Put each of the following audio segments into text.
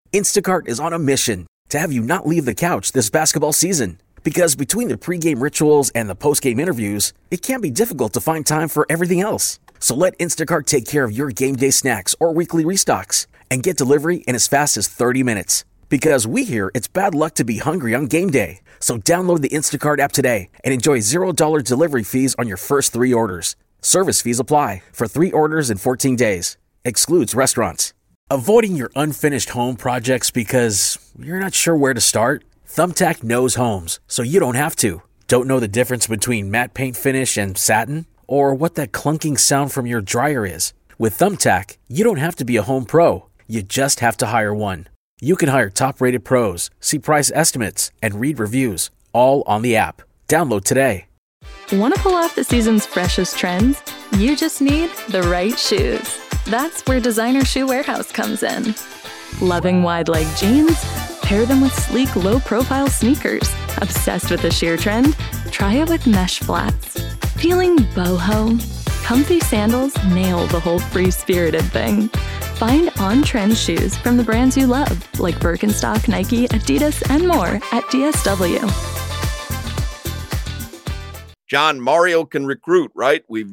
Instacart is on a mission to have you not leave the couch this basketball season. Because between the pregame rituals and the postgame interviews, it can be difficult to find time for everything else. So let Instacart take care of your game day snacks or weekly restocks and get delivery in as fast as 30 minutes. Because we hear it's bad luck to be hungry on game day. So download the Instacart app today and enjoy $0 delivery fees on your first 3 orders. Service fees apply for 3 orders in 14 days. Excludes restaurants. Avoiding your unfinished home projects because you're not sure where to start? Thumbtack knows homes, so you don't have to. Don't know the difference between matte paint finish and satin? Or what that clunking sound from your dryer is? With Thumbtack, you don't have to be a home pro. You just have to hire one. You can hire top-rated pros, see price estimates, and read reviews, all on the app. Download today. Want to pull off the season's freshest trends? You just need the right shoes. That's where Designer Shoe Warehouse comes in. Loving wide-leg jeans? Pair them with sleek, low-profile sneakers. Obsessed with the sheer trend? Try it with mesh flats. Feeling boho? Comfy sandals nail the whole free-spirited thing. Find on-trend shoes from the brands you love, like Birkenstock, Nike, Adidas, and more at DSW. John, Mario can recruit, right? We've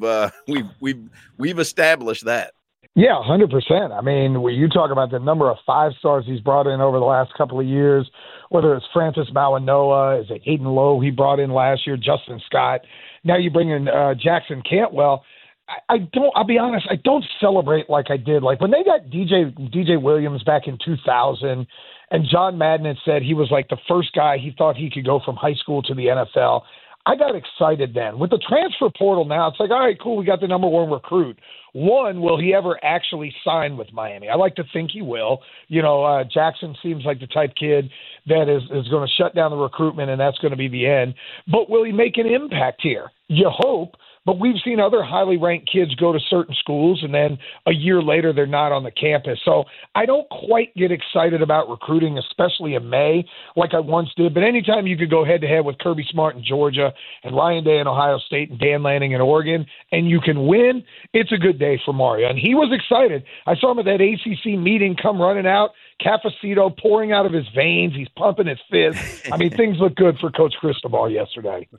established that. Yeah, 100%. I mean, when you talk about the number of 5-stars he's brought in over the last couple of years, whether it's Francis Mawanoa, is it Aiden Lowe he brought in last year, Justin Scott. Now you bring in Jackson Cantwell. I'll be honest, I don't celebrate like I did. Like when they got DJ Williams back in 2000 and John Madden had said he was like the first guy he thought he could go from high school to the NFL. I got excited then. With the transfer portal now, it's like, all right, cool, we got the number 1 recruit. One, will he ever actually sign with Miami? I like to think he will. You know, Jackson seems like the type kid that is going to shut down the recruitment, and that's going to be the end. But will he make an impact here? You hope. But we've seen other highly ranked kids go to certain schools, and then a year later they're not on the campus. So I don't quite get excited about recruiting, especially in May, like I once did. But anytime you could go head-to-head with Kirby Smart in Georgia and Ryan Day in Ohio State and Dan Lanning in Oregon, and you can win, it's a good day for Mario. And he was excited. I saw him at that ACC meeting come running out, Cafecito pouring out of his veins. He's pumping his fist. I mean, things look good for Coach Cristobal yesterday.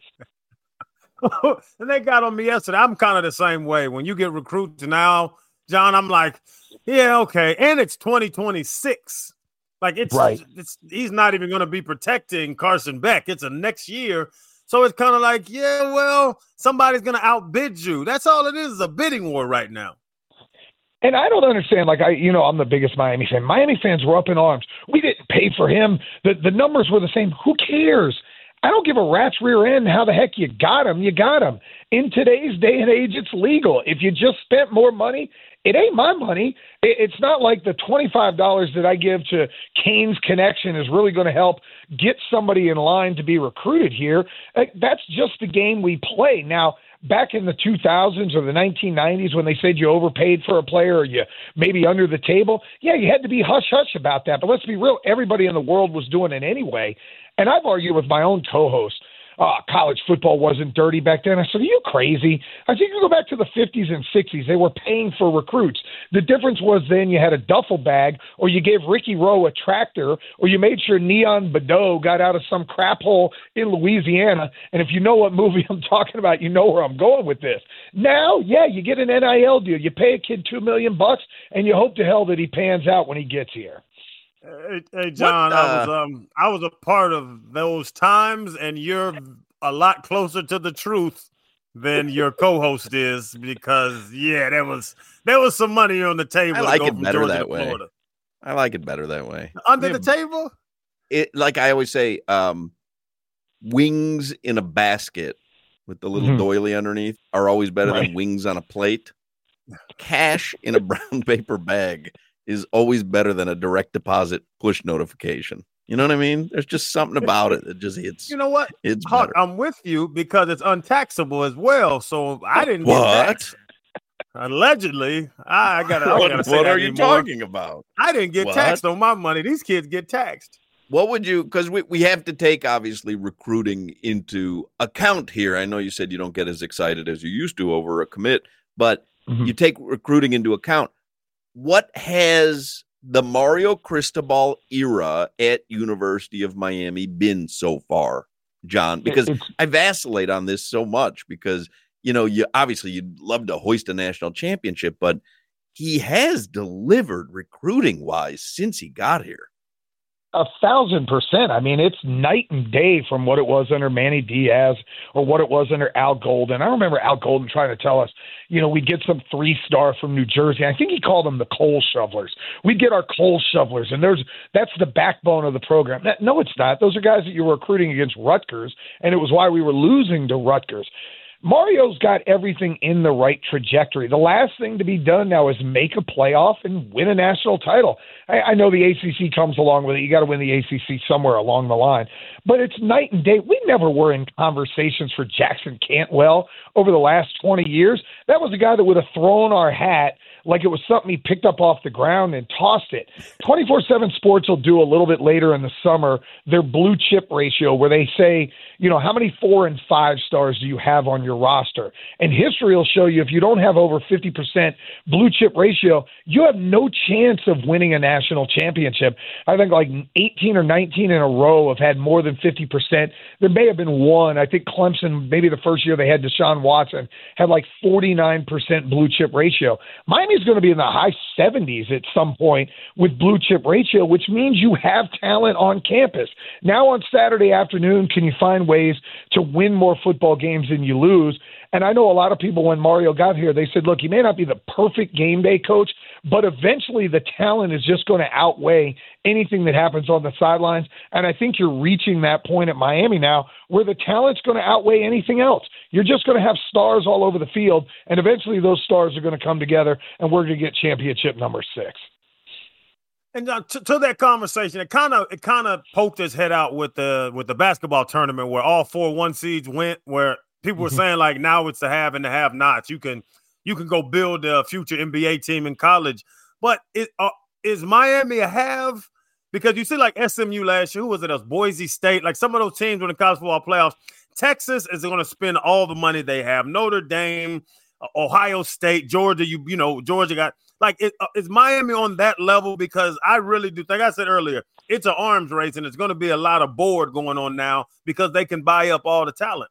And they got on me yesterday. I'm kind of the same way. When you get recruits now, John, I'm like, yeah, okay. And it's 2026. Like it's he's not even going to be protecting Carson Beck. It's a next year. So it's kind of like, yeah, well, somebody's going to outbid you. That's all it is a bidding war right now. And I don't understand, like, I'm the biggest Miami fan. Miami fans were up in arms. We didn't pay for him. The numbers were the same. Who cares? I don't give a rat's rear end how the heck you got him. You got him. In today's day and age, it's legal. If you just spent more money, it ain't my money. It's not like the $25 that I give to Canes Connection is really going to help get somebody in line to be recruited here. That's just the game we play. Now, back in the 2000s or the 1990s when they said you overpaid for a player or you maybe under the table, yeah, you had to be hush-hush about that. But let's be real, everybody in the world was doing it anyway. And I've argued with my own co-host, college football wasn't dirty back then. I said, are you crazy? I think you go back to the 50s and 60s. They were paying for recruits. The difference was then you had a duffel bag or you gave Ricky Rowe a tractor or you made sure Neon Bedeau got out of some crap hole in Louisiana. And if you know what movie I'm talking about, you know where I'm going with this. Now, yeah, you get an NIL deal. You pay a kid $2 million and you hope to hell that he pans out when he gets here. Hey John, I was a part of those times, and you're a lot closer to the truth than your co-host is because, yeah, there was some money on the table. I like it better that way. I like it better that way. Under the table? It, like I always say, wings in a basket with the little doily underneath are always better than wings on a plate. Cash in a brown paper bag is always better than a direct deposit push notification. You know what I mean? There's just something about it that just hits. You know what? It's Huck, I'm with you because it's untaxable as well. So I didn't get taxed. Allegedly, I gotta say what that are you anymore. talking about? I didn't get taxed on my money. These kids get taxed. What would you, because we have to take, obviously, recruiting into account here. I know you said you don't get as excited as you used to over a commit, but you take recruiting into account. What has the Mario Cristobal era at University of Miami been so far, John? Because I vacillate on this so much because, you obviously you'd love to hoist a national championship, but he has delivered recruiting wise since he got here. 1,000%. I mean, it's night and day from what it was under Manny Diaz or what it was under Al Golden. I remember Al Golden trying to tell us, we'd get some 3-star from New Jersey. I think he called them the coal shovelers. We'd get our coal shovelers, and that's the backbone of the program. No, it's not. Those are guys that you were recruiting against Rutgers, and it was why we were losing to Rutgers. Mario's got everything in the right trajectory. The last thing to be done now is make a playoff and win a national title. I know the ACC comes along with it. You got to win the ACC somewhere along the line. But it's night and day. We never were in conversations for Jackson Cantwell over the last 20 years. That was a guy that would have thrown our hat like it was something he picked up off the ground and tossed it. 24/7 Sports will do a little bit later in the summer their blue chip ratio where they say, how many 4 and 5 stars do you have on your roster? And history will show you if you don't have over 50% blue chip ratio, you have no chance of winning a national championship. I think like 18 or 19 in a row have had more than 50%. There may have been one. I think Clemson, maybe the first year they had Deshaun Watson, had like 49% blue chip ratio. Miami's going to be in the high 70s at some point with blue chip ratio, which means you have talent on campus. Now on Saturday afternoon, can you find ways to win more football games than you lose? And I know a lot of people, when Mario got here, they said, look, he may not be the perfect game day coach, but eventually the talent is just going to outweigh anything that happens on the sidelines. And I think you're reaching that point at Miami now where the talent's going to outweigh anything else. You're just going to have stars all over the field, and eventually those stars are going to come together, and we're going to get championship number 6. And to that conversation, it kind of poked his head out with the basketball tournament where all 4 1 seeds went, where people were saying like now it's the have and the have nots. You can go build a future NBA team in college, but is Miami a have? Because you see like SMU last year, who was it? Us Boise State, like some of those teams in the college football playoffs. Texas is going to spend all the money they have. Notre Dame, Ohio State, Georgia. Georgia got. Like, is Miami on that level? Because I really do think, I said earlier, it's an arms race, and it's going to be a lot of board going on now because they can buy up all the talent.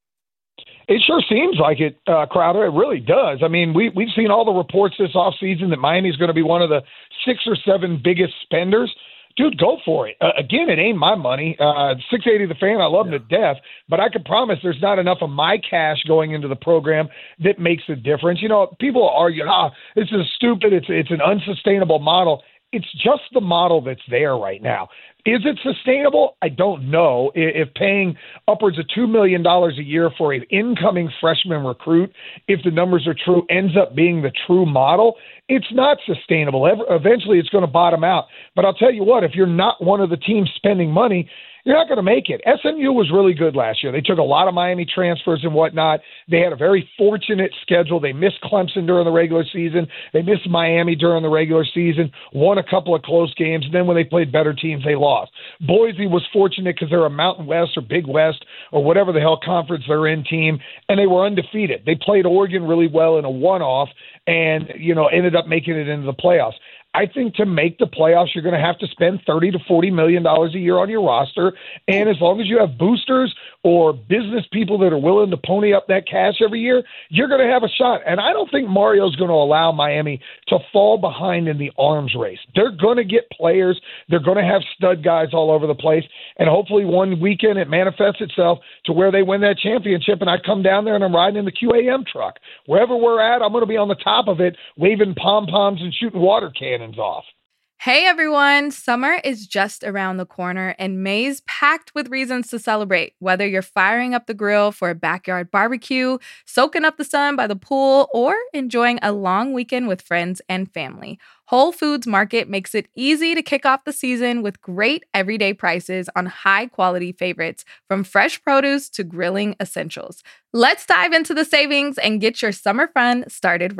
It sure seems like it, Crowder. It really does. I mean, we've seen all the reports this offseason that Miami's going to be one of the 6 or 7 biggest spenders. Dude, go for it. Again, it ain't my money. 680 The Fan, I love him to death, but I can promise there's not enough of my cash going into the program that makes a difference. People argue, this is stupid. It's an unsustainable model. It's just the model that's there right now. Is it sustainable? I don't know. If paying upwards of $2 million a year for an incoming freshman recruit, if the numbers are true, ends up being the true model, it's not sustainable. Eventually, it's going to bottom out. But I'll tell you what, if you're not one of the teams spending money, you're not going to make it. SMU was really good last year. They took a lot of Miami transfers and whatnot. They had a very fortunate schedule. They missed Clemson during the regular season. They missed Miami during the regular season, won a couple of close games. And then when they played better teams, they lost. Boise was fortunate because they're a Mountain West or Big West or whatever the hell conference they're in team, and they were undefeated. They played Oregon really well in a one-off and, ended up making it into the playoffs. I think to make the playoffs, you're going to have to spend $30 to $40 million a year on your roster. And as long as you have boosters or business people that are willing to pony up that cash every year, you're going to have a shot. And I don't think Mario's going to allow Miami to fall behind in the arms race. They're going to get players. They're going to have stud guys all over the place. And hopefully one weekend it manifests itself to where they win that championship. And I come down there and I'm riding in the QAM truck. Wherever we're at, I'm going to be on the top of it, waving pom-poms and shooting water cannons off. Hey everyone, summer is just around the corner and May's packed with reasons to celebrate. Whether you're firing up the grill for a backyard barbecue, soaking up the sun by the pool, or enjoying a long weekend with friends and family, Whole Foods Market makes it easy to kick off the season with great everyday prices on high-quality favorites, from fresh produce to grilling essentials. Let's dive into the savings and get your summer fun started right.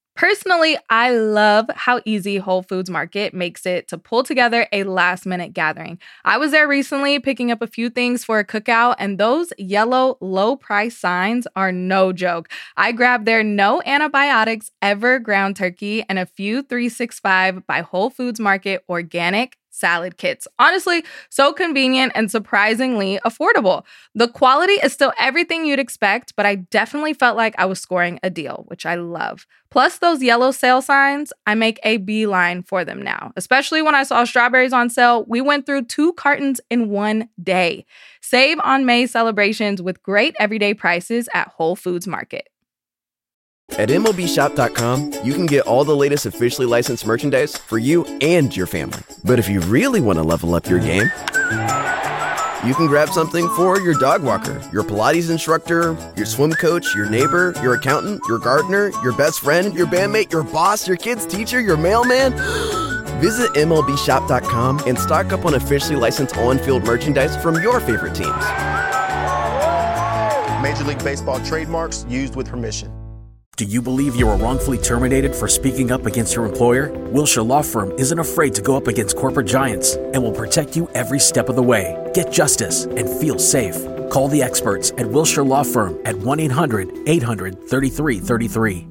Personally, I love how easy Whole Foods Market makes it to pull together a last-minute gathering. I was there recently picking up a few things for a cookout, and those yellow low-price signs are no joke. I grabbed their no antibiotics ever ground turkey and a few 365 by Whole Foods Market organic salad kits. Honestly, so convenient and surprisingly affordable. The quality is still everything you'd expect, but I definitely felt like I was scoring a deal, which I love. Plus those yellow sale signs, I make a beeline for them now. Especially when I saw strawberries on sale, we went through 2 cartons in one day. Save on May celebrations with great everyday prices at Whole Foods Market. At MLBshop.com, you can get all the latest officially licensed merchandise for you and your family. But if you really want to level up your game, you can grab something for your dog walker, your Pilates instructor, your swim coach, your neighbor, your accountant, your gardener, your best friend, your bandmate, your boss, your kid's teacher, your mailman. Visit MLBshop.com and stock up on officially licensed on-field merchandise from your favorite teams. Major League Baseball trademarks used with permission. Do you believe you were wrongfully terminated for speaking up against your employer? Wilshire Law Firm isn't afraid to go up against corporate giants and will protect you every step of the way. Get justice and feel safe. Call the experts at Wilshire Law Firm at 1-800-800-3333.